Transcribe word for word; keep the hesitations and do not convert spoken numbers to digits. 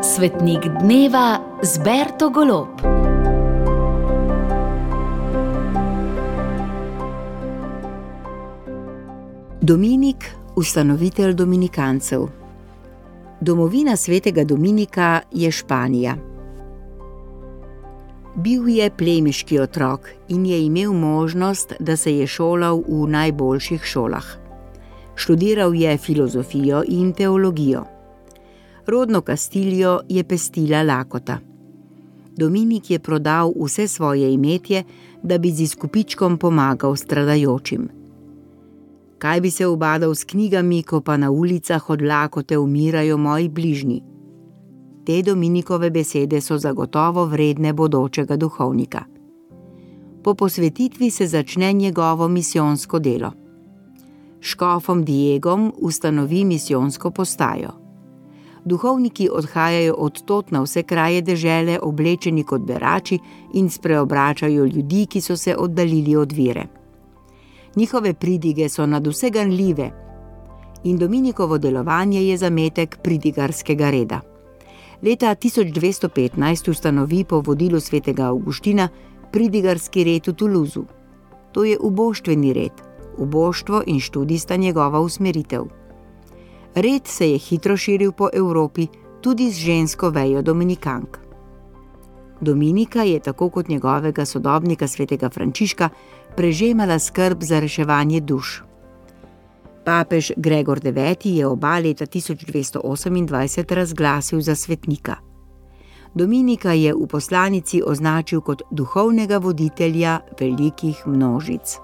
Svetnik dneva z Berto Golob. Dominik, ustanovitelj dominikancev. Domovina svetega Dominika je Španija. Bil je plemiški otrok in je imel možnost, da se je šolal v najboljših šolah. Študiral je filozofijo in teologijo. Rodno Kastiljo je pestila lakota. Dominik je prodal vse svoje imetje, da bi z izkupičkom pomagal stradajočim. Kaj bi se ubadal s knjigami, ko pa na ulicah od lakote umirajo moji bližnji? Te Dominikove besede so zagotovo vredne bodočega duhovnika. Po posvetitvi se začne njegovo misijonsko delo. Škofom Diegom ustanovi misijonsko postajo. Duhovniki odhajajo odtod na vse kraje dežele oblečeni kot berači in spreobračajo ljudi, ki so se oddaljili od vere. Njihove pridige so nadvse ganljive in Dominikovo delovanje je zametek pridigarskega reda. Leta tisoč dvesto petnajst ustanovi po vodilu svetega Avguština pridigarski red v Toulouseu. To je uboštveni red. Uboštvo in študij sta njegova usmeritev. Red se je hitro širil po Evropi, tudi z žensko vejo dominikank. Dominika je, tako kot njegovega sodobnika svetega Frančiška, prežemala skrb za reševanje duš. Papež Gregor deveti je oba leta tisoč dvesto osemindvajset razglasil za svetnika. Dominika je v poslanici označil kot duhovnega voditelja velikih množic.